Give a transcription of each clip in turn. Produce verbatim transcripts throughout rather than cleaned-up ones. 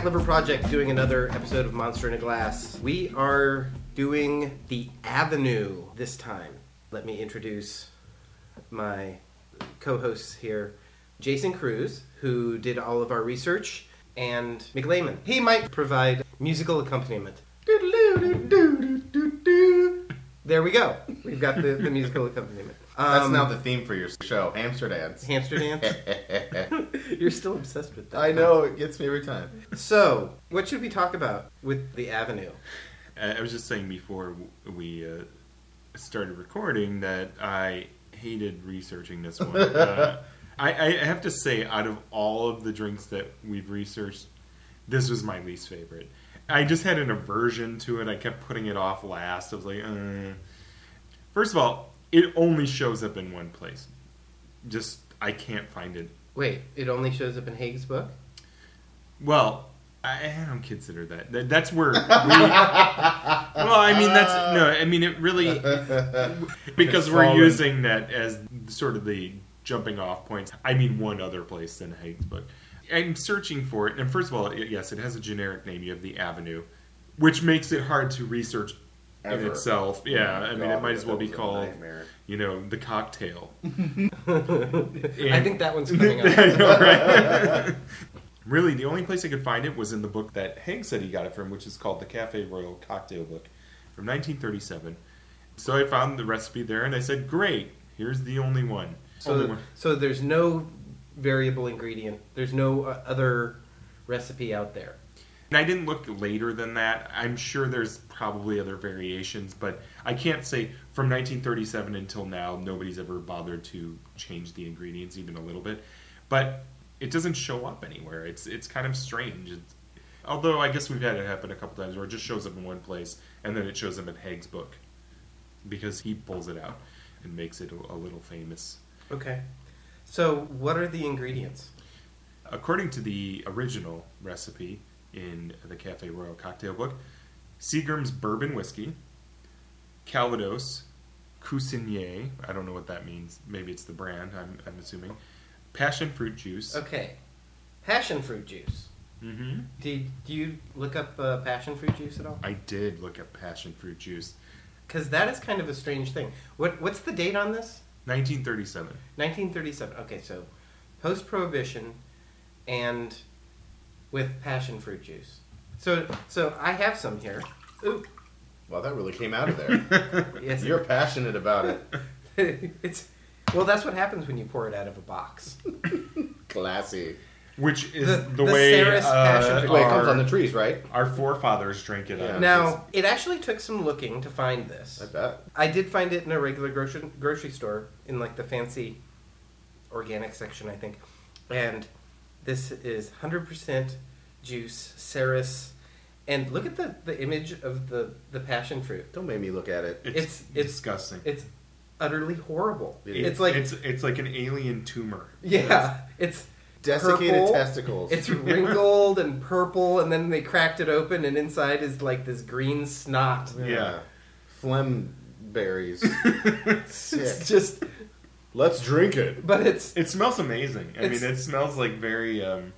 Clever Project doing another episode of Monster in a Glass. We are doing The Avenue this time. Let me introduce my co-hosts here. Jason Cruz, who did all of our research, and Mick Lehman. He might provide musical accompaniment. There we go. We've got the, the musical accompaniment. Um, That's now the theme for your show, Hamster Dance. Hamster Dance? You're still obsessed with that. I know, it gets me every time. So, what should we talk about with The Avenue? I was just saying before we uh, started recording that I hated researching this one. Uh, I, I have to say, out of all of the drinks that we've researched, this was my least favorite. I just had an aversion to it. I kept putting it off last. I was like, uh. First of all, it only shows up in one place. Just, I can't find it. Wait, it only shows up in Haig's book? Well, I, I don't consider that. that that's where we... Well, I mean, that's... No, I mean, it really... Because we're using that as sort of the jumping off points. I mean, one other place than Haig's book. I'm searching for it, and first of all, yes, it has a generic name. You have The Avenue, which makes it hard to research Ever. in itself. Yeah, I mean, God, it might as well be that was a called, nightmare. you know, The Cocktail. I think that one's coming up. I know, right? Really, the only place I could find it was in the book that Haig said he got it from, which is called the Cafe Royal Cocktail Book from nineteen thirty-seven. So I found the recipe there, and I said, great, here's the only one. So, only one. so there's no variable ingredient. There's no uh, other recipe out there. And I didn't look later than that. I'm sure there's probably other variations, but I can't say from nineteen thirty-seven until now, nobody's ever bothered to change the ingredients even a little bit. But it doesn't show up anywhere. It's it's kind of strange. It's, although I guess we've had it happen a couple times where it just shows up in one place and then it shows up in Haig's book because he pulls it out and makes it a, a little famous. Okay. So what are the ingredients? According to the original recipe in the Cafe Royal Cocktail Book, Seagram's bourbon whiskey, Calvados, Cousinet, I don't know what that means. Maybe it's the brand, I'm, I'm assuming. Passion fruit juice. Okay. Passion fruit juice. Mm-hmm. Did do you look up uh, passion fruit juice at all? I did look at passion fruit juice. Because that is kind of a strange thing. What What's the date on this? nineteen thirty-seven. nineteen thirty-seven. Okay, so post-prohibition and with passion fruit juice. So so I have some here. Ooh. Well, that really came out of there. Yes. You're passionate about it. It's well, that's what happens when you pour it out of a box. Classy. Which is The- the, the way Ceres passion uh, fruit. Wait, it our, comes on the trees, right? our forefathers drank it. Yeah. out of. Now, it actually took some looking to find this. I bet. I did find it in a regular grocery grocery store in like the fancy organic section, I think. And this is one hundred percent juice, Ceres. And look at the, the image of the, the passion fruit. Don't make me look at it. It's, It's- it's- disgusting. It's utterly horrible. It It's is. like it's it's like an alien tumor. yeah, it's Desiccated purple. testicles. It's wrinkled and purple, and then they cracked it open, and inside is like this green snot. Yeah. Phlegm berries. Sick. It's just, Let's drink it. but it's It smells amazing. I It's- mean, it smells like very. Um,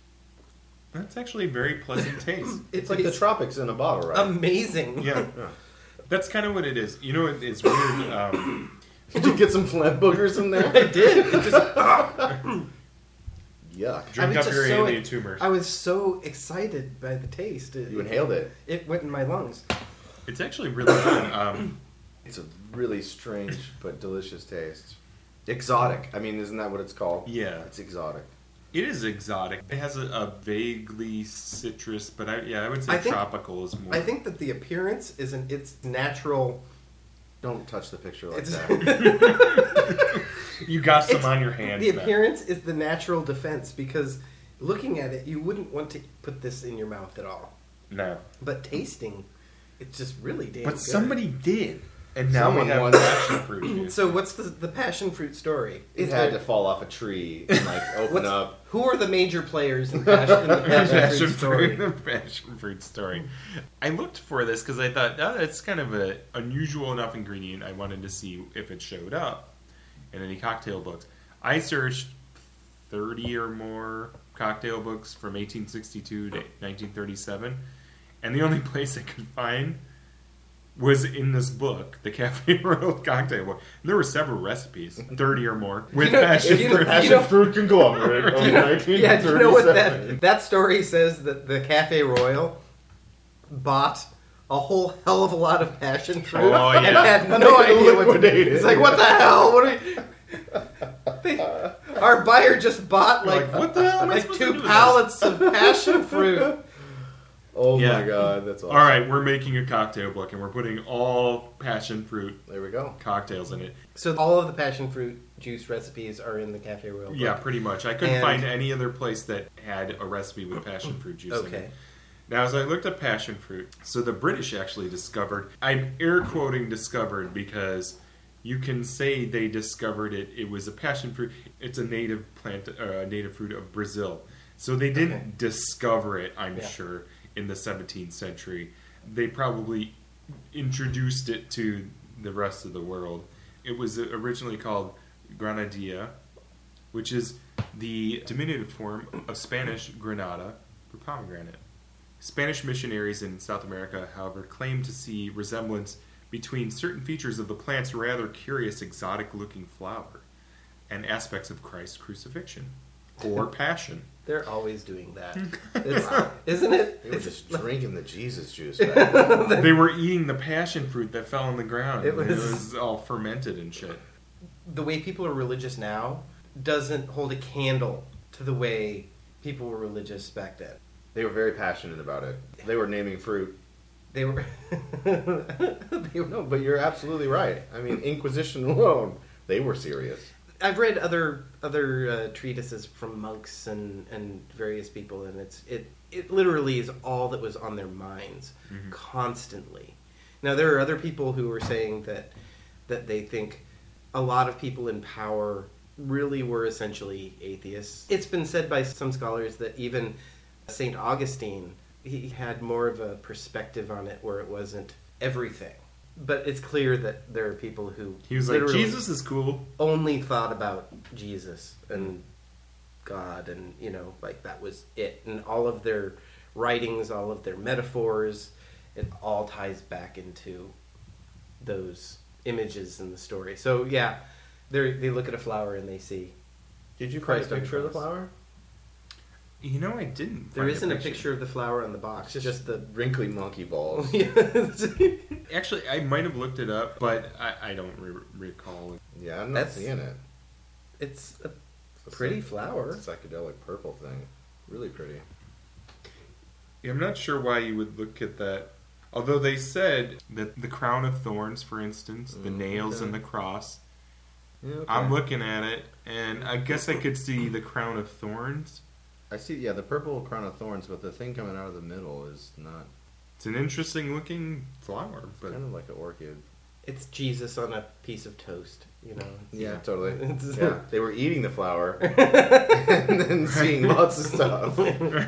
that's actually a very pleasant taste. It's like the tropics in a bottle, right? amazing. Yeah, Yeah. that's kind of what it is. You know, it, it's weird. Um, Did you get some phlegm boogers in there? I did. It just, Yuck. drink was up just your so alien ex- tumors. I was so excited by the taste. It, You inhaled it. It went in my lungs. It's actually really good. Um, It's a really strange but delicious taste. Exotic. I mean, isn't that what it's called? yeah, It's exotic. it is exotic. It has a, a vaguely citrus, but I, yeah, I would say I think- tropical is more. I think that the appearance is an its natural. Don't touch the picture like It's, that. you got some it's- on your hands. the now. appearance is the natural defense because looking at it, you wouldn't want to put this in your mouth at all. No, But tasting, it's just really damn but good. somebody did, and now Someone we have wants- passion fruit juice. So what's the the passion fruit story? It Is had there- to fall off a tree and like open What's- up. Who are the major players in, passion, in the passion, passion fruit story? fruit, passion fruit story. I looked for this because I thought, oh, it's kind of an unusual enough ingredient. I wanted to see if it showed up in any cocktail books. I searched thirty or more cocktail books from eighteen sixty-two to nineteen thirty-seven, and the only place I could find was in this book, the Cafe Royal cocktail book. And there were several recipes, thirty or more, with You know- passion you know- fruit. Passion you know- fruit conglomerate. Do you know, yeah, do you know what that that story says? That the Cafe Royal bought a whole hell of a lot of passion fruit Oh, and yeah. had And no they could idea what to do. liquidate it. It's like, what the hell? What are we? They, our buyer just bought like, Like, what the hell am I like supposed to two do with pallets of passion fruit. Oh Yeah. my god, that's awesome. All right, we're making a cocktail book, and we're putting all passion fruit There we go. cocktails in it. So all of the passion fruit juice recipes are in the Cafe Royal book. Yeah, pretty much. I couldn't And- find any other place that had a recipe with passion fruit juice in Okay. it. Now, as I looked at passion fruit, so the British actually discovered, I'm air quoting discovered because you can say they discovered it. It was a passion fruit. It's a native plant, uh, a native fruit of Brazil. So they didn't Okay. discover it, I'm Yeah. sure, in the seventeenth century. They probably introduced it to the rest of the world. It was originally called Granadilla, which is the diminutive form of Spanish Granada for pomegranate. Spanish missionaries in South America, however, claim to see resemblance between certain features of the plant's rather curious exotic-looking flower and aspects of Christ's crucifixion or passion. They're always doing that, It's- isn't it? They were It's- just drinking the Jesus juice back then. They were eating the passion fruit that fell on the ground. It It was- was, all fermented and shit. the way people are religious now doesn't hold a candle to the way people were religious back then. They were very passionate about it. They were naming fruit. They were. they were No, but you're absolutely right. I mean, Inquisition alone, they were serious. I've read other other uh, treatises from monks and, and various people, and it's it it literally is all that was on their minds Mhm. constantly. Now there are other people who are saying that that they think a lot of people in power really were essentially atheists. It's been said by some scholars that even Saint Augustine, he had more of a perspective on it where it wasn't everything. But it's clear that there are people who He was like, literally Jesus is cool. only thought about Jesus and God, and you know, like that was it. And all of their writings, all of their metaphors, it all ties back into those images in the story. So yeah, they they look at a flower and they see. Did you Christ find a on the picture of the cross. flower? You know, I didn't. There find isn't a picture of the flower on the box, Just, just, the. wrinkly monkey balls. Actually, I might have looked it up, but I, I don't re- recall. Yeah, I'm not That's- seeing it. It's a It's a pretty psych- flower. It's a psychedelic purple thing. Really pretty. Yeah, I'm not sure why you would look at that. Although they said that the crown of thorns, for instance, the Mm, nails okay. and the cross. Yeah, okay. I'm looking at it, and I guess I could see the crown of thorns. I see, yeah, the purple crown of thorns, but the thing coming out of the middle is not. It's an interesting looking flower, It's but kind of like an orchid. It's Jesus on a piece of toast, you know. Yeah, totally. It's- Yeah, they were eating the flower and then seeing lots of stuff.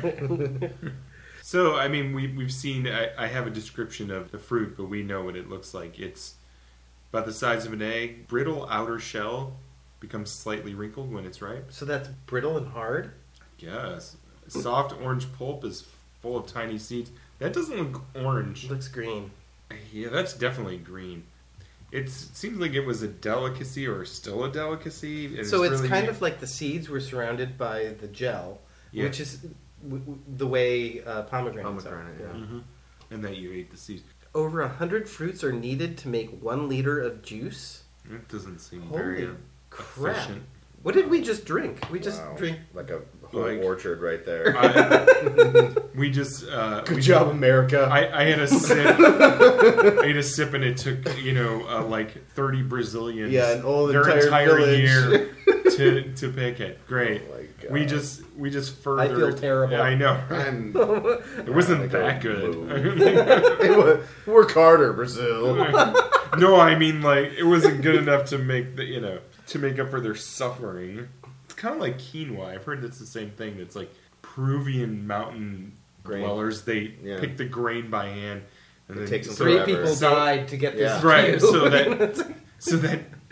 so I mean, we we've seen. I, I have a description of the fruit, but we know what it looks like. It's about the size of an egg. Brittle outer shell becomes slightly wrinkled when it's ripe. So that's brittle and hard. Yes. Soft orange pulp is full of tiny seeds. That doesn't look orange. It looks green. Yeah, that's definitely green. It's, it seems like it was a delicacy or still a delicacy. and So it's really- kind of like the seeds were surrounded by the gel, Yeah. which is w- w- the way uh, pomegranates Pomegranate, are. yeah. Mhm. And that you ate the seeds. Over a hundred fruits are needed to make one liter of juice. It doesn't seem Holy very crap! efficient. What did we just drink? We just Wow. drink. Like a whole Like- orchard right there. I- we just uh, Good we, job, America. I, I had a sip. I had a sip, and it took you know uh, like thirty Brazilians. Yeah, an whole their entire entire village. year to to pick it. Great. Oh my God. we just we just further. I feel terrible. Yeah, I know. I'm, It wasn't Like that a good. move. It was, work harder, Brazil. No, I mean like it wasn't good enough to make the you know to make up for their suffering. It's kind of like quinoa. I've heard it's the same thing. It's like Peruvian mountain Grain. dwellers. They Yeah. pick the grain by hand. And It then, takes them so, Three forever. people So- died to get Yeah. this. right. juice. So that so that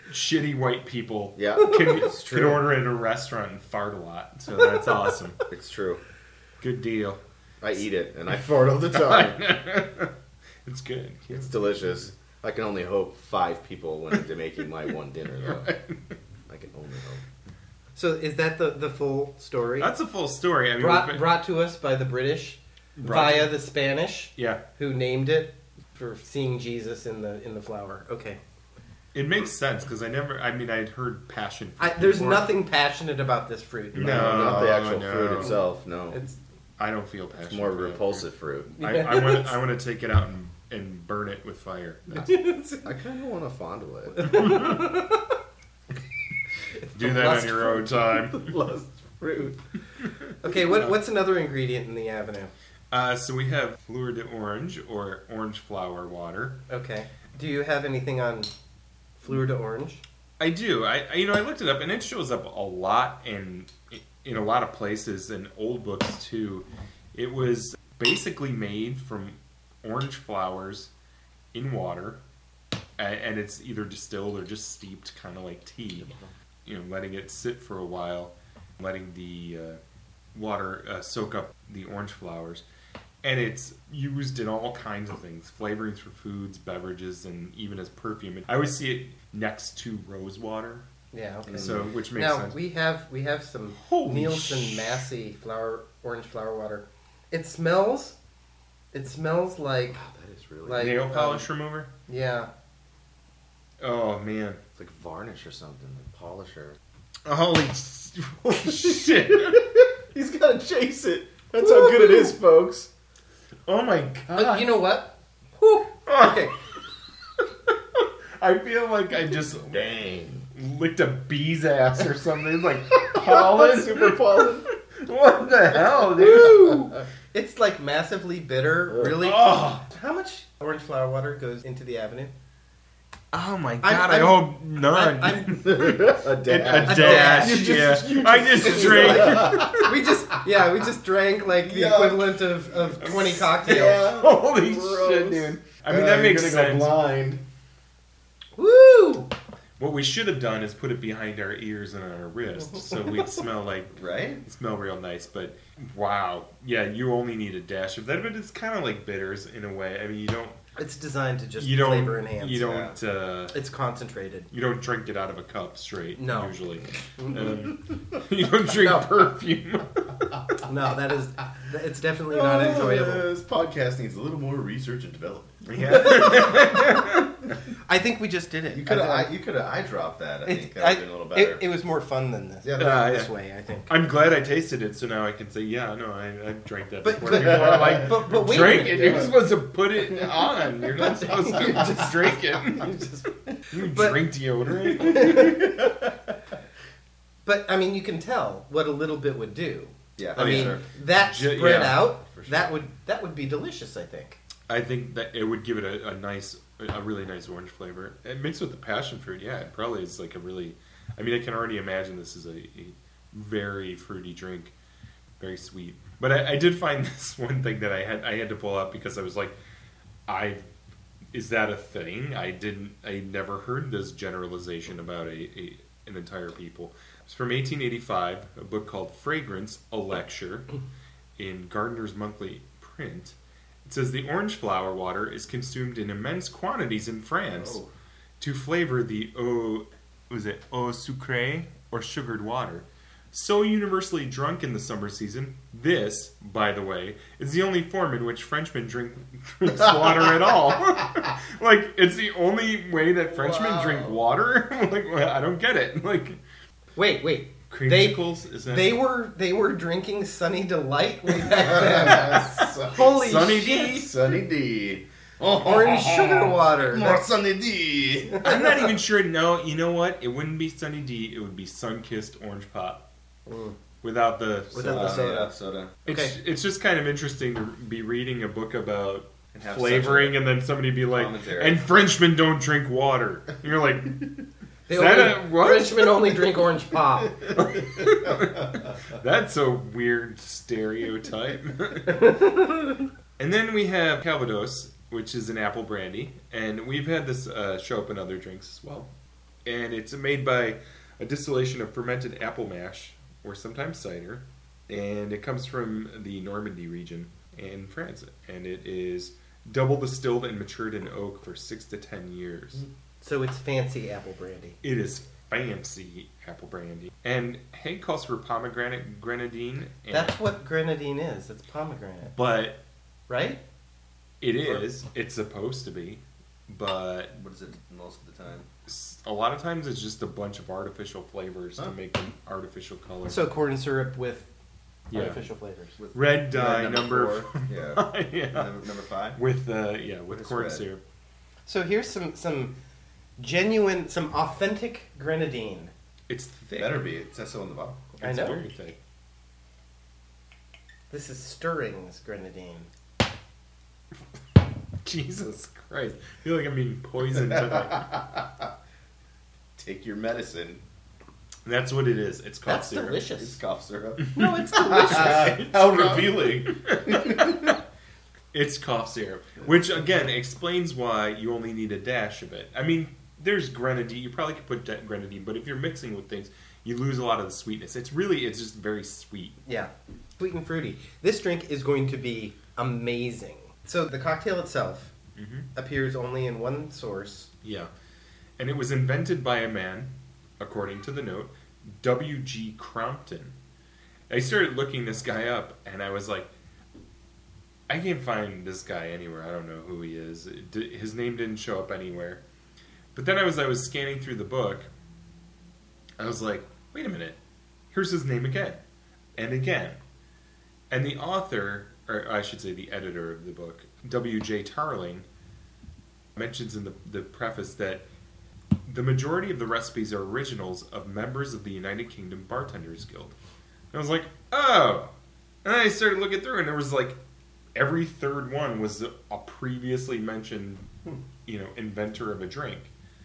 shitty white people Yeah, can, it's can true. order at a restaurant and fart a lot. So that's awesome. It's true. Good deal. I eat it, and I fart all the time. It's good. It's delicious. I can only hope five people went into making my one dinner, though. I can only hope. So is that the, the full story? That's a full story. I mean, brought, we've been- brought to us by the British Brought via to- the Spanish, yeah. who named it for seeing Jesus in the in the flower. Okay. It makes sense because I never. I mean, I'd heard passion. I, there's before. nothing passionate about this fruit. No. not the actual no. fruit itself. No, It's I don't feel passion. it's more for that. repulsive fruit. I, I want. I want to take it out and, and burn it with fire. That's, I kind of want to fondle it. do that on your own time. lust fruit. Okay, what what's another ingredient in the Avenue? Uh, so we have fleur d'orange or orange flower water. Okay. Do you have anything on fleur d'orange? I do. I, I you know I looked it up and it shows up a lot in in a lot of places and old books too. It was basically made from orange flowers in water, and, and it's either distilled or just steeped, kind of like tea. You know, letting it sit for a while, letting the uh, water uh, soak up the orange flowers. And it's used in all kinds of things, flavorings for foods, beverages, and even as perfume. I always see it next to rose water, Yeah. Okay. so which makes now sense. we have we have some Holy Nielsen sh- Massey flower orange flower water. It smells. It smells like That is really Like- Nail polish remover? yeah. Oh man! it's like varnish or something, like polisher. Holy, holy shit! He's got to chase it. That's how good it is, folks. Oh my But god! you know what? Whew. Okay. I feel like I just Dang. licked a bee's ass or something. Like pollen, Super pollen. What the hell, dude? It's like massively bitter. Really. Oh, How much orange flower water goes into the Avenue? oh my I'm- god! i I'm- hope none. I, I'm, a a dash. dash, You yeah. just- you I just- just drank. we just yeah we just drank like the Yeah. equivalent of, of twenty cocktails. Yeah. Holy Gross. shit, dude! I mean, Uh, that you're makes gonna sense. Go blind. Woo! What we should have done is put it behind our ears and on our wrists, so we'd smell like Right? smell real nice. But wow, yeah, you only need a dash of that. But it's kind of like bitters in a way. I mean, you don't It's designed to just you don't flavor enhance. you don't uh, It's concentrated. you don't drink it out of a cup straight. No. Usually, um, you don't drink No. perfume. No, that is it's definitely not enjoyable. Uh, this podcast needs a little more research and development. Yeah. I think we just did it. You could have, I- I, you could have, I dropped that. I It, think that I- would have been a little better. it, it was more fun than this. Yeah. Uh, this yeah. way, I think. I'm glad I tasted it, so now I can say, yeah, no, I, I drank that But- before. but- People are like, but- but wait a drink minute. it. You're supposed to put it on. You're not supposed to just drink it. You just- You But- drink deodorant. but I mean, you can tell what a little bit would do. yeah, I for mean, sure. that Ju- spread yeah, out, for sure. that would that would be delicious. I think. I think that it would give it a, a nice, a really nice orange flavor. And mixed with the passion fruit, yeah, it probably is like a really. I mean, I can already imagine this is a, a very fruity drink, very sweet. But I, I did find this one thing that I had I had to pull up because I was like, I is that a thing? I didn't. I never heard this generalization about a, a an entire people. It's from eighteen eighty-five, a book called Fragrance, a Lecture, in Gardner's Monthly Print. It says the orange flower water is consumed in immense quantities in France Oh. to flavor the eau, was it eau sucrée or sugared water. So universally drunk in the summer season, this, by the way, is the only form in which Frenchmen drink drinks water at all. Like, it's the only way that Frenchmen Wow. drink water. Like, I don't get it. Like, Wait, wait. They creamsicles is that they were they were drinking Sunny Delight way back then. Holy Sunny shit! D? Sunny D. Orange sugar water. More Sunny D. I'm not even sure. No, you know what? It wouldn't be Sunny D. It would be sun-kissed orange pop Mm. without the Without the Uh, soda. yeah, soda. It's Okay. it's just kind of interesting to be reading a book about And have flavoring, such and then somebody be like, commentary. "And Frenchmen don't drink water." And you're like, They Is that only, a- what? Frenchmen only drink orange pop. "That's a weird stereotype." And then we have Calvados, which is an apple brandy, and we've had this uh, show up in other drinks as well. and it's made by a distillation of fermented apple mash, or sometimes cider, and it comes from the Normandy region in France, and it is double distilled and matured in oak for six to ten years. So it's fancy apple brandy. It is fancy apple brandy. And Hank calls for pomegranate grenadine. And, That's what grenadine is. It's pomegranate. But Right? it is. It's supposed to be. But What is it most of the time? s- a lot of times it's just a bunch of artificial flavors Huh. to make an artificial color. So corn syrup with Yeah. artificial flavors. With Red dye red number, four. Yeah. yeah. Number, number five. With uh, yeah, with It's corn red. syrup. So here's some some genuine, some authentic grenadine. It's thick. Better be. It says so on the bottle. I It's know. very thick. This is Stirring's grenadine. Jesus Christ! I feel like I'm being poisoned today. Take your medicine. That's what it is. It's cough That's syrup. It's delicious. cough syrup. No, it's delicious. How revealing. It's cough syrup, which again explains why you only need a dash of it. I mean, there's grenadine. You probably could put de- grenadine, but if you're mixing with things, you lose a lot of the sweetness. It's really, it's just very sweet. Yeah, sweet and fruity. This drink is going to be amazing. So the cocktail itself Mm-hmm. appears only in one source. Yeah, and it was invented by a man, according to the note, W G Crompton. I started looking this guy up, and I was like, I can't find this guy anywhere. I don't know who he is. It di- his name didn't show up anywhere. But then I was I was scanning through the book. I was like, wait a minute. Here's his name again, and again, and the author, or I should say the editor of the book, W J Tarling, mentions in the, the preface that the majority of the recipes are originals of members of the United Kingdom Bartenders Guild. And I was like, oh! And then I started looking through, and there was like, every third one was a, a previously mentioned, you know, inventor of a drink.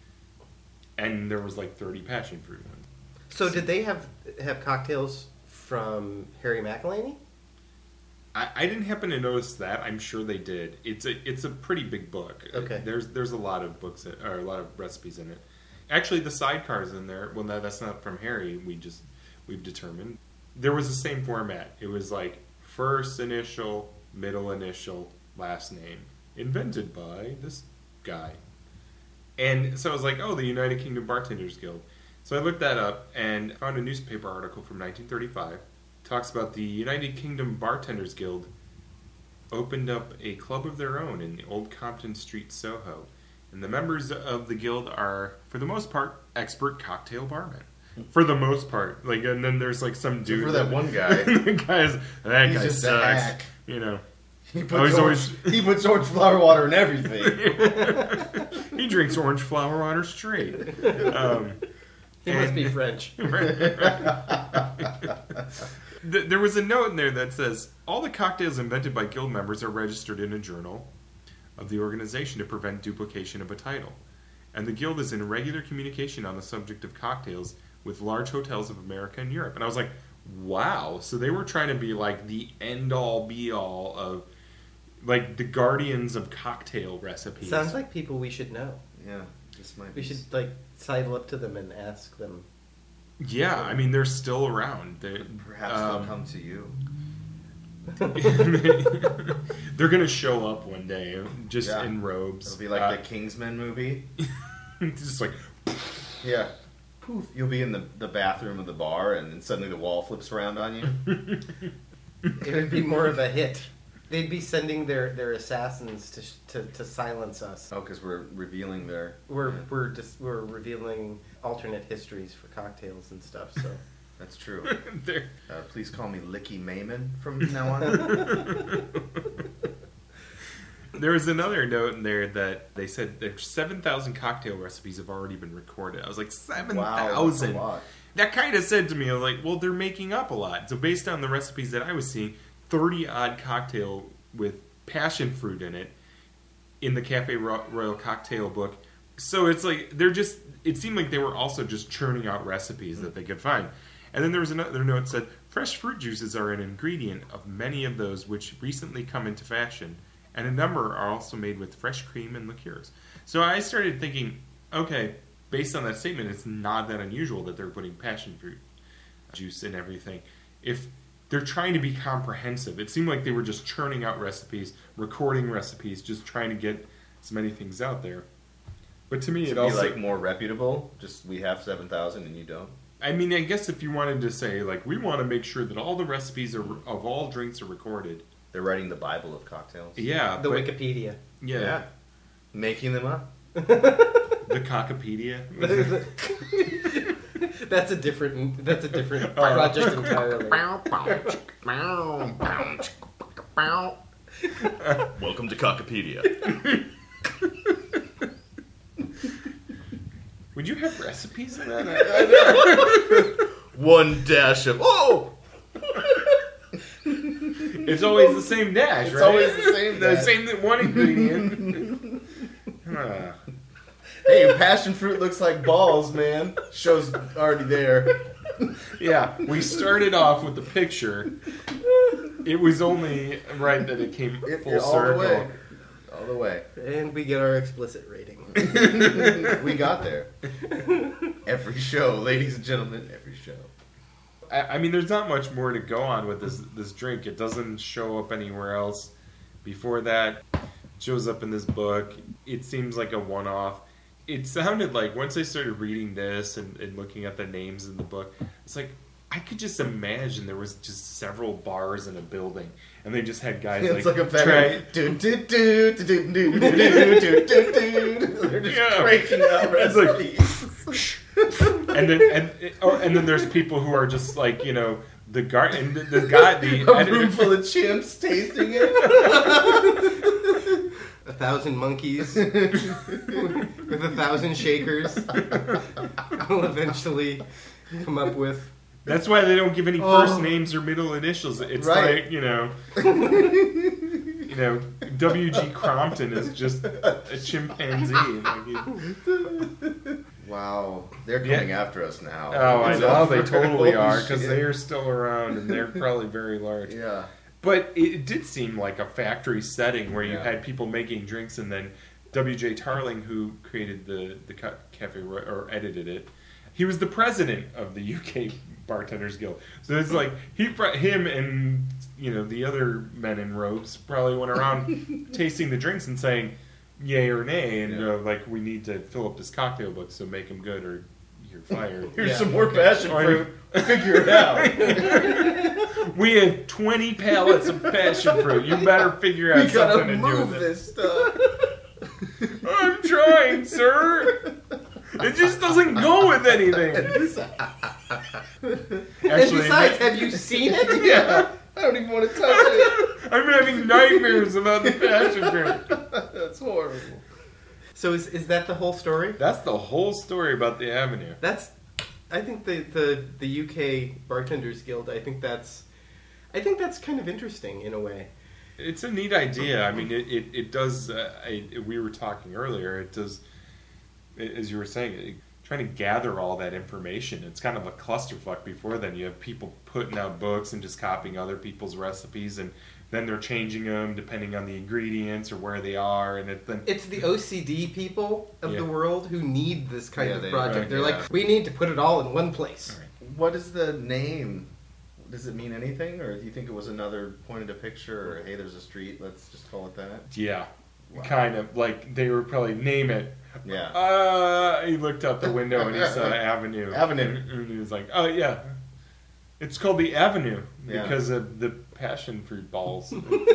And there was like thirty passion fruit ones. So did they have have cocktails from Harry McElhaney? I, I didn't happen to notice that. I'm sure they did. It's a it's a pretty big book. Okay. There's there's a lot of books in, or a lot of recipes in it. Actually, the sidecars in there. Well, that, that's not from Harry. We just we've determined there was the same format. It was like first initial, middle initial, last name, invented by this guy. And so I was like, oh, the United Kingdom Bartenders Guild. So I looked that up and found a newspaper article from nineteen thirty-five. Talks about the United Kingdom Bartenders Guild opened up a club of their own in the Old Compton Street, Soho. And the members of the guild are, for the most part, expert cocktail barmen. For the most part. Like, and then there's like some dude. for that one guy. the guy's, that He's guy just a sucks. hack. You know. He I puts, was orange, always- he puts orange flower water in everything. He drinks orange flower water straight. Um, He must and- be French. Th- There was a note in there that says all the cocktails invented by guild members are registered in a journal of the organization to prevent duplication of a title. And the guild is in regular communication on the subject of cocktails with large hotels of America and Europe. And I was like, wow. So they were trying to be like the end all be all of like the guardians of cocktail recipes. Sounds like people we should know. Yeah, this might We be. should like sidle up to them and ask them. Yeah, I mean they're still around. They're, Perhaps um, they'll come to you. They're gonna show up one day, just Yeah. in robes. It'll be like Uh, the Kingsman movie. just like Yeah. Poof. You'll be in the, the bathroom of the bar, and then suddenly the wall flips around on you. It would be more of a hit. They'd be sending their, their assassins to, sh- to to silence us. Oh, because we're revealing their. We're we're just we're revealing alternate histories for cocktails and stuff. So That's true. they're- Uh, please call me Licky Mayman from now on. there was another note in there that they said there's seven thousand cocktail recipes have already been recorded. I was like, seven Wow, that's a thousand? lot. That kind of said to me, I was like, well, they're making up a lot. So based on the recipes that I was seeing, thirty odd cocktail with passion fruit in it in the Cafe Ro- Royal cocktail book. So it's like they're just. It seemed like they were also just churning out recipes that they could find. And then there was another note that said fresh fruit juices are an ingredient of many of those which recently come into fashion, and a number are also made with fresh cream and liqueurs. So I started thinking, okay, based on that statement, it's not that unusual that they're putting passion fruit juice in everything. If they're trying to be comprehensive, it seemed like they were just churning out recipes, recording recipes, just trying to get as many things out there. But to me, To it be also like more reputable. Just we have seven thousand and you don't. I mean, I guess if you wanted to say, like, we want to make sure that all the recipes are, of all drinks are recorded. They're writing the Bible of cocktails. Yeah. The but, Wikipedia. Yeah. Yeah. Making them up. The Cockapedia. That's a different. That's a different Oh. project entirely. Welcome to Cockapedia. Would you have recipes in that? I, I One dash of oh. It's always the same dash, It's right? always the same The dash. same one ingredient. Huh. Hey, passion fruit looks like balls, man. Show's already there. Yeah, we started off with the picture. It was only right that it came It- full all circle. the way. All the way. And we get our explicit rating. We got there. Every show, ladies and gentlemen, every show. I, I mean, there's not much more to go on with this this drink. It doesn't show up anywhere else. Before that, it shows up in this book. It seems like a one-off. It sounded like, once I started reading this and, and looking at the names in the book, it's like, I could just imagine there was just several bars in a building, and they just had guys It's like, like a try- band. Do do do do do do do do do do do. They're just Yeah. cranking out It's like- recipes. and then and oh, and then there's people who are just like, you know, the guard and the, the guy the A editor- room full of chimps tasting it. A thousand monkeys with a thousand shakers will eventually come up with. That's why they don't give any first Oh. names or middle initials. It's Right. like, you know, you know, W G Crompton is just a chimpanzee. Like, it- Wow, they're Yeah. coming after us now. oh, I It's know over. they totally Holy are because shit. they are still around and they're probably very large. Yeah. But it did seem like a factory setting where you Yeah. had people making drinks, and then W J Tarling, who created the the ca- cafe Ro- or edited it, he was the president of the U K Bartenders Guild. So it's like he, brought him, and you know the other men in robes probably went around tasting the drinks and saying, "Yay or nay," and Yeah. uh, like we need to fill up this cocktail book, so make them good or you're fired. Here's Yeah. some more passion Or- fruit. Figure it out. We had twenty pallets of passion fruit. You better figure out We gotta something to do move with it. this stuff. I'm trying, sir. It just doesn't go with anything. And Actually, besides, have you seen it? Yeah. I don't even want to touch it. I'm having nightmares about the passion fruit. That's horrible. So is is that the whole story? That's the whole story about the Avenue. That's, I think the, the, the U K Bartenders Guild. I think that's, I think that's kind of interesting in a way. It's a neat idea. I mean, it it, it does. Uh, I, we were talking earlier. It does, as you were saying, it, trying to gather all that information. It's kind of a clusterfuck. Before then, you have people putting out books and just copying other people's recipes, and then they're changing them depending on the ingredients or where they are, and it then. It's the O C D people of Yeah. the world who need this kind Yeah, of they- project. right, They're yeah. like, we need to put it all in one place. What is the name? Does it mean anything, or do you think it was another point at a picture, or hey, there's a street, let's just call it that? Yeah, Wow. kind of like they were probably name it. Yeah. Uh, he looked out the window and he saw Avenue. Avenue. And, and he was like, "Oh yeah, it's called the Avenue Yeah. because of the passion fruit balls."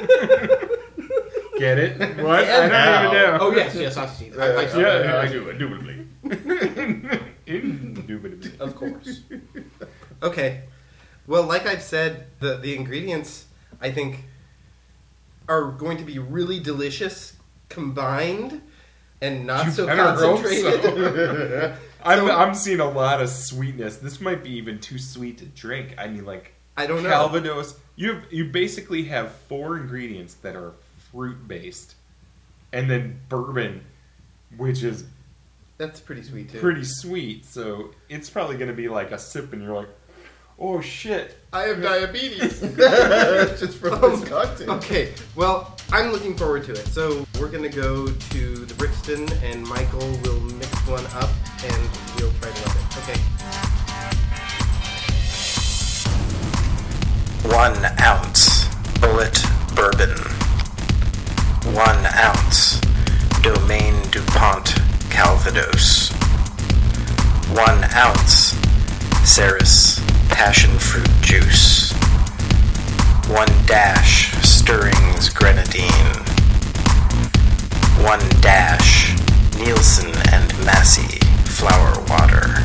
Get it? What? I don't now. even know. Oh yes, yes, I see. I, I see. Yeah, Yeah, I do, indubitably. Indubitably. Of course. Okay. Well, like I've said, the the ingredients I think are going to be really delicious combined and not You so better hope concentrated. so. I'm So- I'm seeing a lot of sweetness. This might be even too sweet to drink. I mean, like. I don't know. Calvados. You have, you basically have four ingredients that are fruit based, and then bourbon, which is That's pretty sweet too. pretty sweet. So it's probably going to be like a sip, and you're like, "Oh shit!" I have diabetes. Just from this cocktail. Okay, well, I'm looking forward to it. So we're gonna go to the Brixton, and Michael will mix one up and overdose. One ounce Ceres passion fruit juice. One dash Stirrings grenadine. One dash Nielsen and Massey flower water.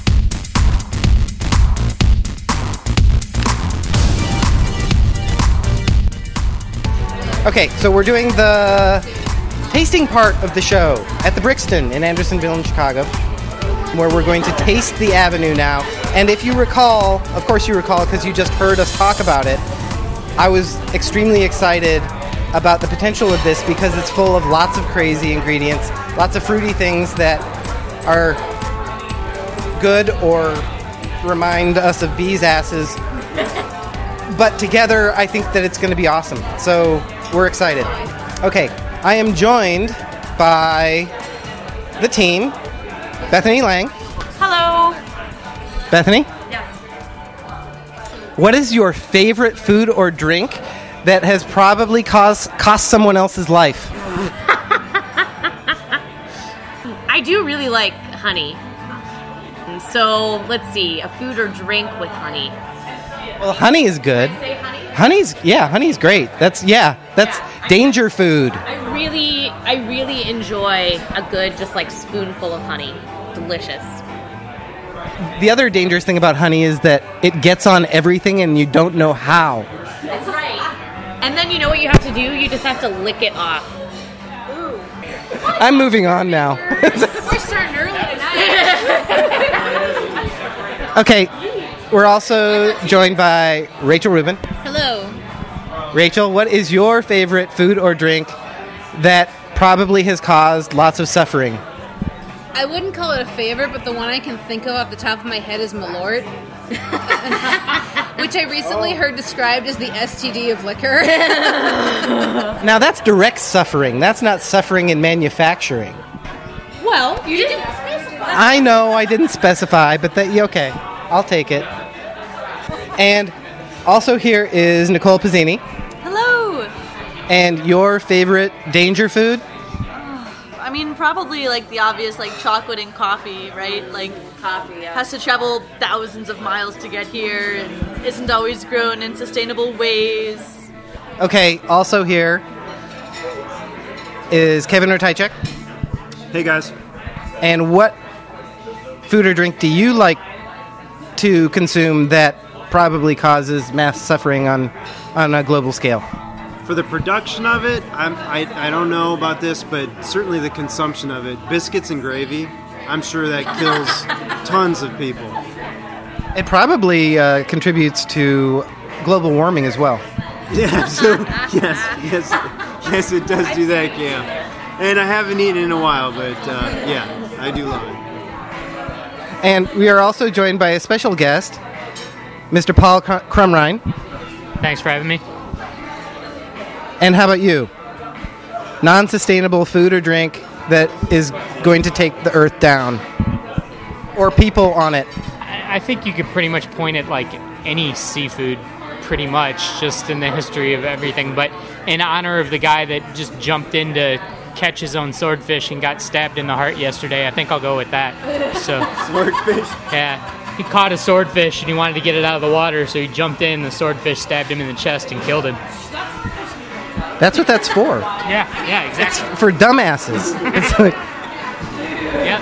Okay, so we're doing the tasting part of the show at the Brixton in Andersonville in Chicago, where we're going to taste the Avenue now. And if you recall, of course you recall because you just heard us talk about it, I was extremely excited about the potential of this because it's full of lots of crazy ingredients, lots of fruity things that are good or remind us of bees' asses. But together, I think that it's going to be awesome. So we're excited. Okay, I am joined by the team. Bethany Lang. Hello. Bethany? Yes. What is your favorite food or drink that has probably caused cost someone else's life? I do really like honey. So let's see, a food or drink with honey. Well, honey is good. Say honey? Honey's yeah, honey's great. That's yeah, that's Yeah, danger I, food. I really, I really enjoy a good, just like spoonful of honey. Delicious. The other dangerous thing about honey is that it gets on everything and you don't know how. That's right. And then you know what you have to do? You just have to lick it off. Ooh. I'm moving on now. We're starting early tonight. Okay, we're also joined by Rachel Rubin. Hello. Rachel, what is your favorite food or drink that probably has caused lots of suffering? I wouldn't call it a favorite, but the one I can think of off the top of my head is Malort, which I recently heard described as the S T D of liquor. Now that's direct suffering. That's not suffering in manufacturing. Well, you didn't specify. I know I didn't specify, but that okay. I'll take it. And also here is Nicole Pizzini. Hello. And your favorite danger food? I mean, probably like the obvious, like chocolate and coffee, right? Like Coffee, yeah. has to travel thousands of miles to get here, and isn't always grown in sustainable ways. Okay, also here is Kevin Ratajczyk. Hey guys. And what food or drink do you like to consume that probably causes mass suffering on, on a global scale? For the production of it, I'm, I I don't know about this, but certainly the consumption of it, biscuits and gravy, I'm sure that kills tons of people. It probably uh, contributes to global warming as well. Yeah, so yes, yes, yes, it does do that, yeah. And I haven't eaten in a while, but uh, yeah, I do love it. And we are also joined by a special guest, Mister Paul Cr- Crumrine. Thanks for having me. And how about you? Non-sustainable food or drink that is going to take the earth down? Or people on it? I I think you could pretty much point at like any seafood, pretty much, just in the history of everything. But in honor of the guy that just jumped in to catch his own swordfish and got stabbed in the heart yesterday, I think I'll go with that. So Swordfish? yeah, he caught a swordfish and he wanted to get it out of the water, so he jumped in, the swordfish stabbed him in the chest and killed him. That's what that's for. Yeah, yeah, exactly. For dumbasses. It's like, Yeah.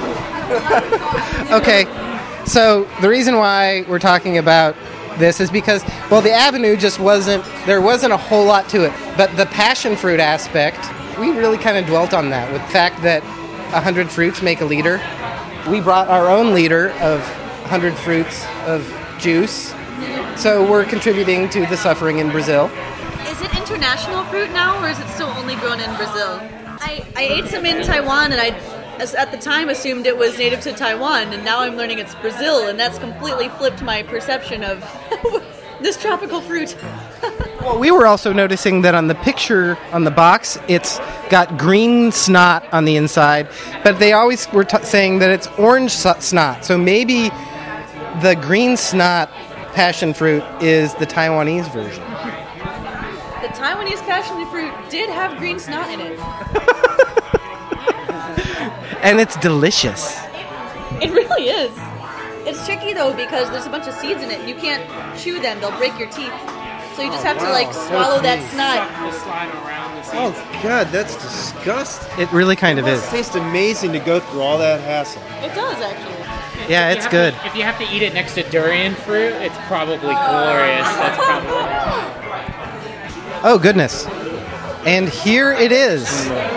okay, so the reason why we're talking about this is because, well, the Avenue just wasn't, there wasn't a whole lot to it. But the passion fruit aspect, we really kind of dwelt on that with the fact that one hundred fruits make a liter. We brought our own liter of one hundred fruits of juice. So we're contributing to the suffering in Brazil. Is it international fruit now, or is it still only grown in Brazil? I, I ate some in Taiwan, and I, as at the time, assumed it was native to Taiwan, and now I'm learning it's Brazil, and that's completely flipped my perception of this tropical fruit. Well, we were also noticing that on the picture on the box, it's got green snot on the inside, but they always were t- saying that it's orange so- snot. So maybe the green snot passion fruit is the Taiwanese version. The Taiwanese passion fruit did have green snot in it. and it's delicious. It really is. It's tricky though because there's a bunch of seeds in it. You can't chew them; they'll break your teeth. So you just have to like swallow that snot. Just slide around the seeds. Oh God, that's disgusting. It really kind of It is. must taste amazing to go through all that hassle. It does actually. Yeah, If you it's have good. To, if you have to eat it next to durian fruit, it's probably glorious. That's probably. Oh, goodness. And here it is.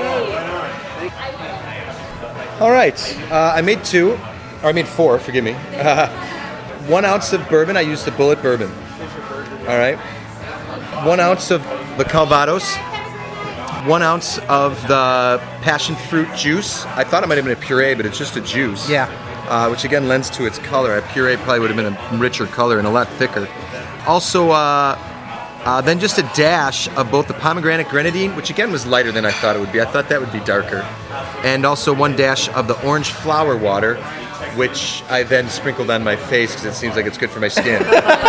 All right, uh, I made two, or I made four, forgive me. Uh, one ounce of bourbon, I used the Bullet Bourbon. All right. One ounce of the Calvados. One ounce of the passion fruit juice. I thought it might have been a puree, but it's just a juice. Yeah. Uh, which again lends to its color. A puree probably would have been a richer color and a lot thicker. Also, uh, uh, then just a dash of both the pomegranate grenadine, which again was lighter than I thought it would be. I thought that would be darker. And also one dash of the orange flower water, which I then sprinkled on my face because it seems like it's good for my skin.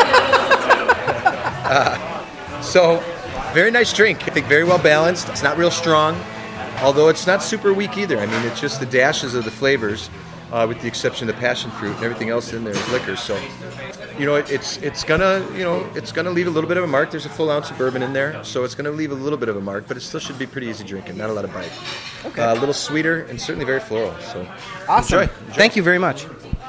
uh, so, very nice drink. I think very well balanced. It's not real strong, although it's not super weak either. I mean, it's just the dashes of the flavors, uh, with the exception of the passion fruit, and everything else in there is liquor. So, you know, it, it's it's gonna you know it's gonna leave a little bit of a mark. There's a full ounce of bourbon in there, so it's gonna leave a little bit of a mark, but it still should be pretty easy drinking. Not a lot of bite. Okay. Uh, a little sweeter and certainly very floral. So, Awesome. Enjoy. Enjoy. Thank you very much.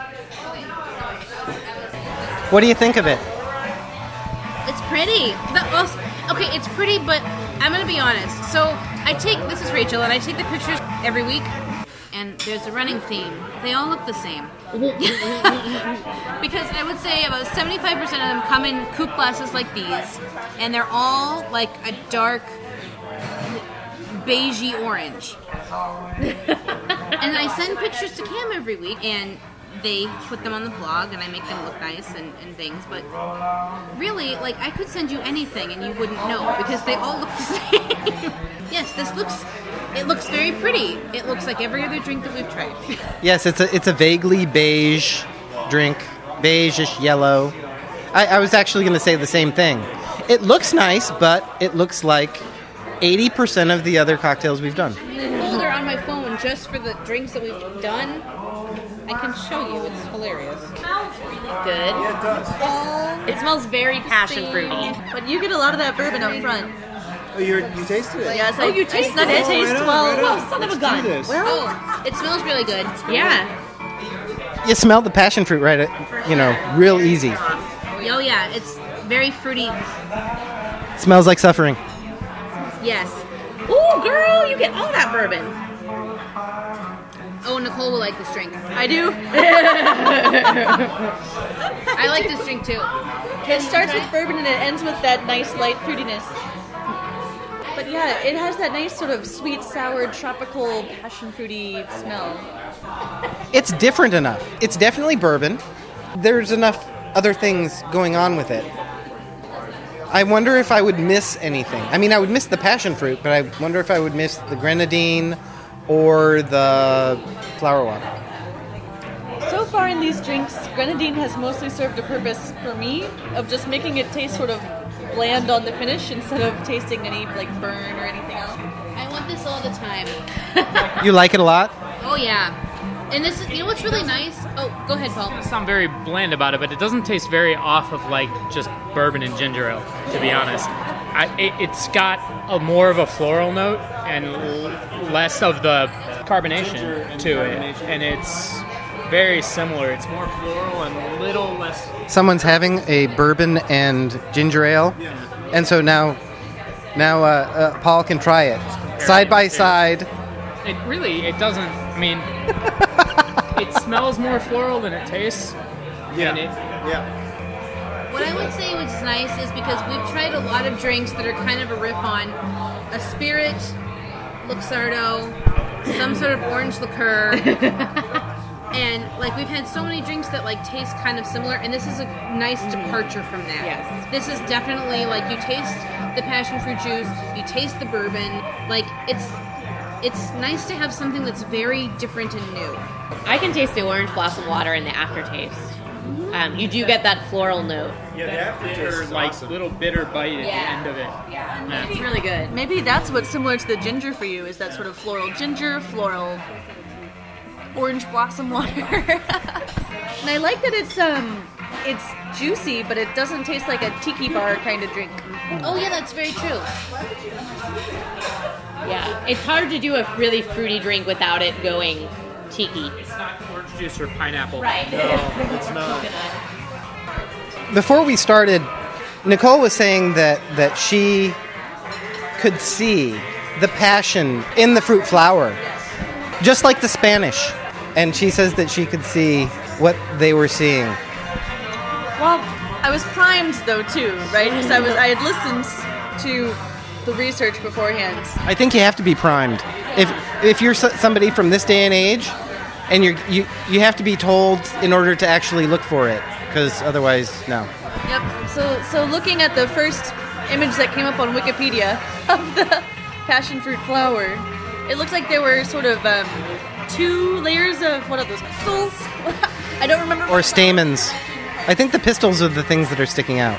What do you think of it? It's pretty. The, also, okay, it's pretty, but I'm gonna be honest. So I take this is Rachel, and I take the pictures every week, and there's a running theme. They all look the same. Because I would say about seventy-five percent of them come in coupe glasses like these, and they're all like a dark beigey orange. And I send pictures to Cam every week, and they put them on the blog, and I make them look nice and, and things. But really, like, I could send you anything, and you wouldn't know because they all look the same. Yes, this looks. It looks very pretty. It looks like every other drink that we've tried. Yes, it's a it's a vaguely beige drink, beige-ish yellow. I, I was actually going to say the same thing. It looks nice, but it looks like eighty percent of the other cocktails we've done. Folder on my phone just for the drinks that we've done. I can show you. It's hilarious. Good. It smells very passion fruity. But you get a lot of that bourbon up front. Oh, you're, you tasted it? Yes, Oh, I, you I tasted snuck it? a taste Right on, well. right on. well, son of a Let's gun. do this. Oh, it smells really good. Yeah. You smell the passion fruit, right? You know, real easy. Oh yeah, it's very fruity. Smells like suffering. Yes. Ooh, girl, you get all that bourbon. Oh, Nicole will like this drink. I do. I like this drink too. It starts with bourbon and it ends with that nice light fruitiness. But yeah, it has that nice sort of sweet, sour, tropical, passion fruity smell. It's different enough. It's definitely bourbon. There's enough other things going on with it. I wonder if I would miss anything. I mean, I would miss the passion fruit, but I wonder if I would miss the grenadine or the flower water. So far in these drinks, grenadine has mostly served a purpose for me of just making it taste sort of bland on the finish instead of tasting any like burn or anything else. I want this all the time. You like it a lot? Oh yeah. And this is, you know what's really nice? Oh, go ahead, Paul. I sound very bland about it, but it doesn't taste very off of like just bourbon and ginger ale, to be honest. I, it, it's got a more of a floral note and l- less of the carbonation to it, and it's very similar. It's more floral and a little less. Someone's having a bourbon and ginger ale, and so now, now uh, uh, Paul can try it side by side. It really, it doesn't. I mean, it smells more floral than it tastes. Yeah. And it, Yeah. What I would say which is nice is because we've tried a lot of drinks that are kind of a riff on a spirit, Luxardo, some sort of orange liqueur. And like we've had so many drinks that like taste kind of similar, and this is a nice departure from that. Yes. This is definitely like you taste the passion fruit juice, you taste the bourbon. Like it's it's nice to have something that's very different and new. I can taste the orange blossom water in the aftertaste. Um, you do get that floral note. yeah, that bitter, like little bitter bite at Yeah. the end of it. Yeah. It's really good. Maybe that's what's similar to the ginger for you, is that sort of floral ginger, floral orange blossom water. And I like that it's um it's juicy, but it doesn't taste like a tiki bar kind of drink. Oh yeah, that's very true. Yeah, it's hard to do a really fruity drink without it going tiki. It's not orange juice or pineapple. Right. No, it's not. Before we started, Nicole was saying that, that she could see the passion in the fruit flower, just like the Spanish. And she says that she could see what they were seeing. Well, I was primed though too, right? Because I was I had listened to the research beforehand. I think you have to be primed. If if you're so- somebody from this day and age, and you're, you you have to be told in order to actually look for it, because otherwise, no. Yep. So so looking at the first image that came up on Wikipedia of the passion fruit flower, it looks like there were sort of um, two layers of what are those pistils? I don't remember. Or stamens. I think the pistils are the things that are sticking out.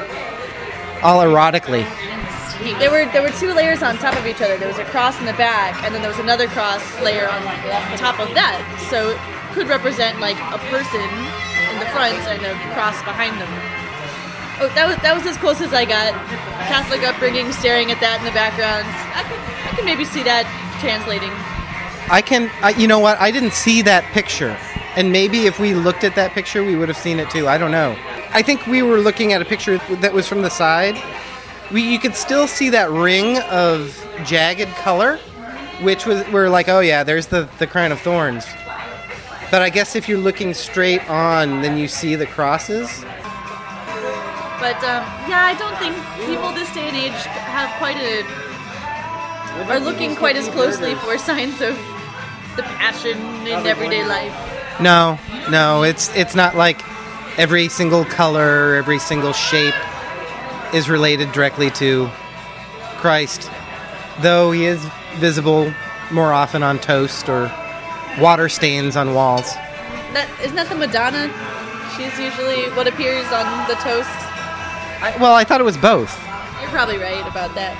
All erotically. There were there were two layers on top of each other. There was a cross in the back, and then there was another cross layer on top of that. So it could represent like a person in the front and a cross behind them. Oh, that was that was as close as I got. Catholic upbringing, staring at that in the background. I can I can maybe see that translating. I can, I, you know what? I didn't see that picture, and maybe if we looked at that picture, we would have seen it too. I don't know. I think we were looking at a picture that was from the side. We, you could still see that ring of jagged color, which was we're like, oh yeah, there's the the crown of thorns. But I guess if you're looking straight on, then you see the crosses. But um, yeah, I don't think people this day and age have quite a are looking quite as closely for signs of the passion in everyday life. No, no, it's it's not like every single color, every single shape is related directly to Christ, though he is visible more often on toast or water stains on walls. That isn't that the Madonna? She's usually what appears on the toast. I, well, I thought it was both. You're probably right about that.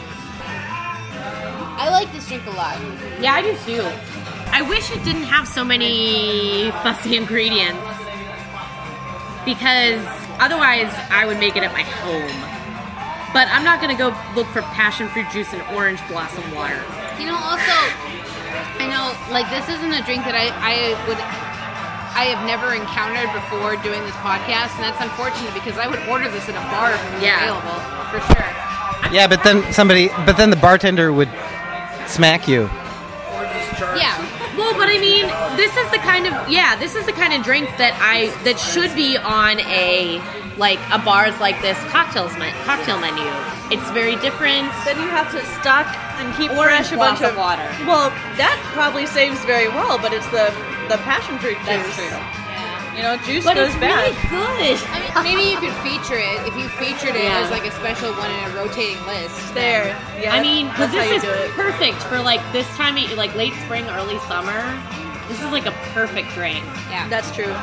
I like this drink a lot. Yeah, I do too. I wish it didn't have so many fussy ingredients, because otherwise I would make it at my home. But I'm not going to go look for passion fruit juice and orange blossom water. You know, also, I know, like, this isn't a drink that I, I would, I have never encountered before doing this podcast, and that's unfortunate because I would order this at a bar if it was Yeah. available, for sure. Yeah, but then somebody, but then the bartender would smack you. Yeah. Well, but I mean, this is the kind of yeah, this is the kind of drink that I that should be on a like a bars like this cocktails me- cocktail menu. It's very different. Then you have to stock and keep Orange fresh a bunch of water. Well, that probably saves very well, but it's the the passion fruit juice. That's true. You know, juice But goes it's bad. really good. I mean, maybe you could feature it if you featured it Yeah. as like a special one in a rotating list. There. Yeah. I mean, because that's how this you is do it. perfect for like this time of like late spring, early summer. This is like a perfect drink. Yeah. That's true.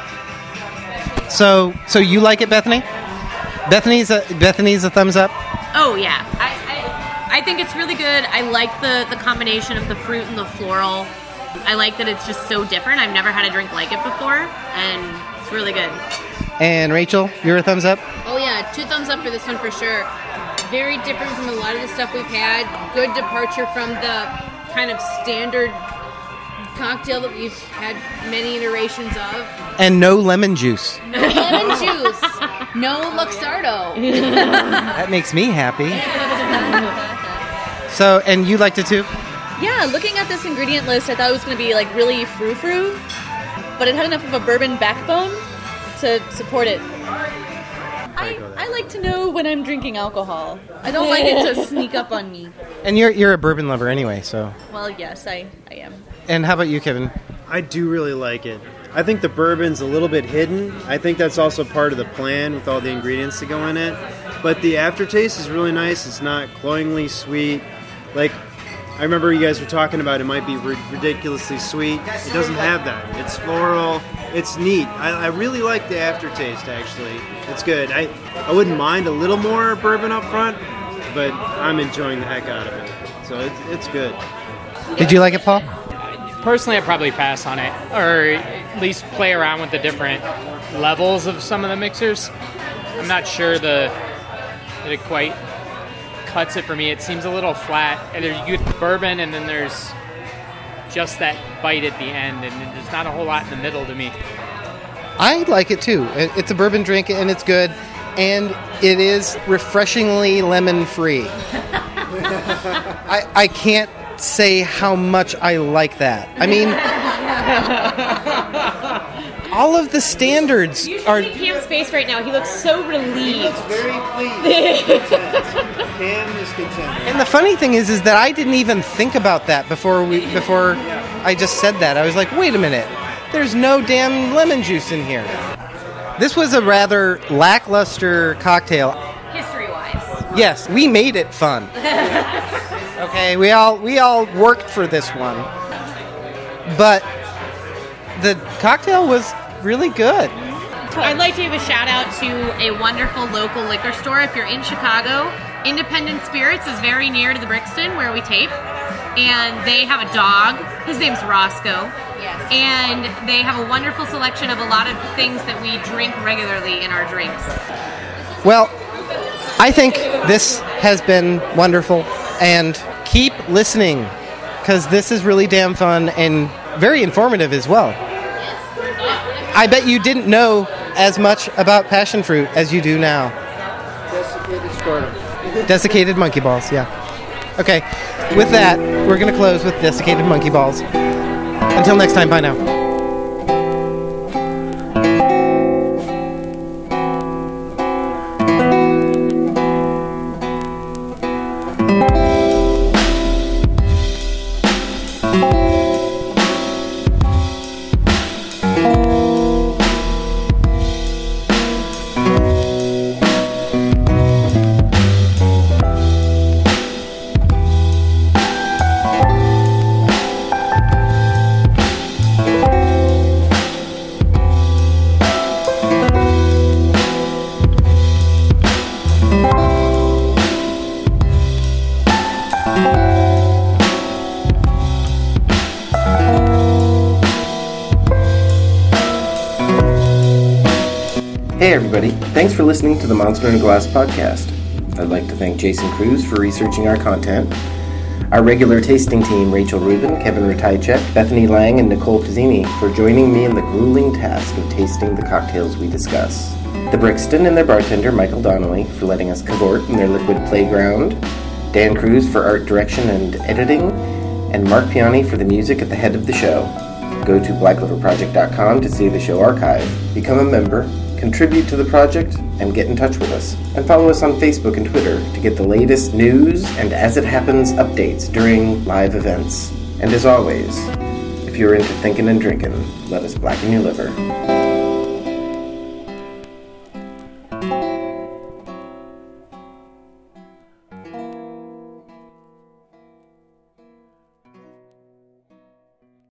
So, so you like it, Bethany? Bethany's a Bethany's a thumbs up. Oh yeah, I, I I think it's really good. I like the the combination of the fruit and the floral. I like that it's just so different. I've never had a drink like it before, and it's really good. And Rachel, you're a thumbs up. Oh yeah, two thumbs up for this one for sure. Very different from a lot of the stuff we've had. Good departure from the kind of standard cocktail that we've had many iterations of. And no lemon juice. No lemon juice. No Luxardo. That makes me happy. So, and you liked it too? Yeah, looking at this ingredient list, I thought it was going to be like really frou-frou, but it had enough of a bourbon backbone to support it. I, I like to know when I'm drinking alcohol. I don't like it to sneak up on me. And you're you're a bourbon lover anyway, so. Well, yes, I, I am. And how about you, Kevin? I do really like it. I think the bourbon's a little bit hidden. I think that's also part of the plan with all the ingredients that go in it. But the aftertaste is really nice. It's not cloyingly sweet. Like, I remember you guys were talking about it might be ri- ridiculously sweet. It doesn't have that. It's floral. It's neat. I, I really like the aftertaste, actually. It's good. I, I wouldn't mind a little more bourbon up front, but I'm enjoying the heck out of it. So it, it's good. Did you like it, Paul? Personally, I'd probably pass on it, or at least play around with the different levels of some of the mixers. I'm not sure the that it quite cuts it for me. It seems a little flat. And there's you get bourbon, and then there's just that bite at the end, and there's not a whole lot in the middle to me. I like it too. It- It's a bourbon drink, and it's good, and it is refreshingly lemon-free. I, I can't say how much I like that. I mean, all of the standards You should are... see Cam's face right now. He looks so relieved. Very pleased. Cam is content. And the funny thing is, is that I didn't even think about that before we before I just said that. I was like, wait a minute, there's no damn lemon juice in here. This was a rather lackluster cocktail. History-wise. Yes, we made it fun. Okay, we all we all worked for this one, but the cocktail was really good. I'd like to give a shout out to a wonderful local liquor store. If you're in Chicago, Independent Spirits is very near to the Brixton where we tape, and they have a dog. His name's Roscoe. Yes. And they have a wonderful selection of a lot of things that we drink regularly in our drinks. Well, I think this has been wonderful, and keep listening, because this is really damn fun and very informative as well. I bet you didn't know as much about passion fruit as you do now. Desiccated starter. Desiccated monkey balls, yeah. Okay, with that, we're going to close with desiccated monkey balls. Until next time, bye now. Hey everybody, thanks for listening to the Monster in a Glass podcast. I'd like to thank Jason Cruz for researching our content, our regular tasting team, Rachel Rubin, Kevin Ratajczak, Bethany Lang, and Nicole Pizzini, for joining me in the grueling task of tasting the cocktails we discuss. The Brixton and their bartender, Michael Donnelly, for letting us cavort in their liquid playground, Dan Cruz for art direction and editing, and Mark Piani for the music at the head of the show. Go to black liver project dot com to see the show archive, become a member, contribute to the project, and get in touch with us. And follow us on Facebook and Twitter to get the latest news and as it happens updates during live events. And as always, if you're into thinking and drinking, let us blacken your liver.